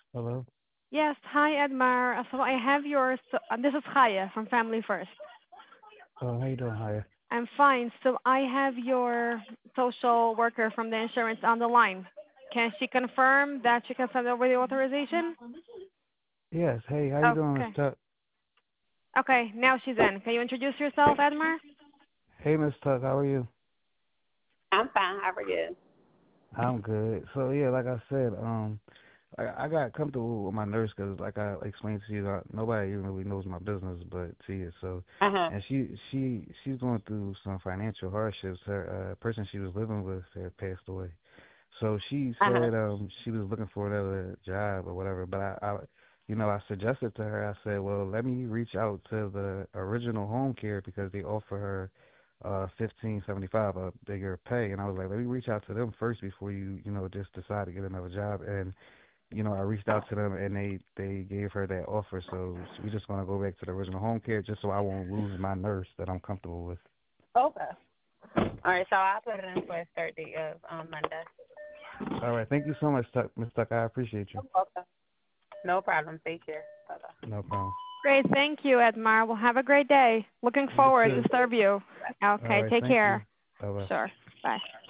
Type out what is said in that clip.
Hello. Yes, hi Edmar. So I have your, this is Chaya from Family First. How you doing? Hiya. I'm fine. So I have your social worker from the insurance on the line. Can she confirm that she can send over the authorization? Yes. Hey, how you doing, Miss Okay. Tuck? Okay, now she's in. Can you introduce yourself, Edmar? Hey, Miss Tuck, how are you? I'm fine. How are you? I'm good. So yeah, like I said, I got comfortable with my nurse because, like I explained to you, nobody even really knows my business but Tia. So, Uh huh. and she's going through some financial hardships. Her person she was living with had passed away. So she Uh huh. said she was looking for another job or whatever. But I suggested to her. I said, well, let me reach out to the original home care because they offer her 15.75 a bigger pay. And I was like, let me reach out to them first before you just decide to get another job. And I reached out to them and they gave her that offer. So we just gonna go back to the original home care just so I won't lose my nurse that I'm comfortable with. Okay. All right. So I'll put it in for a start date of Monday. All right, thank you so much, Miss Tuck. I appreciate you. Okay. No problem. Take care. Bye bye. No problem. Great, thank you, Edmar. Well, have a great day. Looking You forward to too. serve you. All Okay, right. take Thank you. care. Bye bye. Sure. Bye.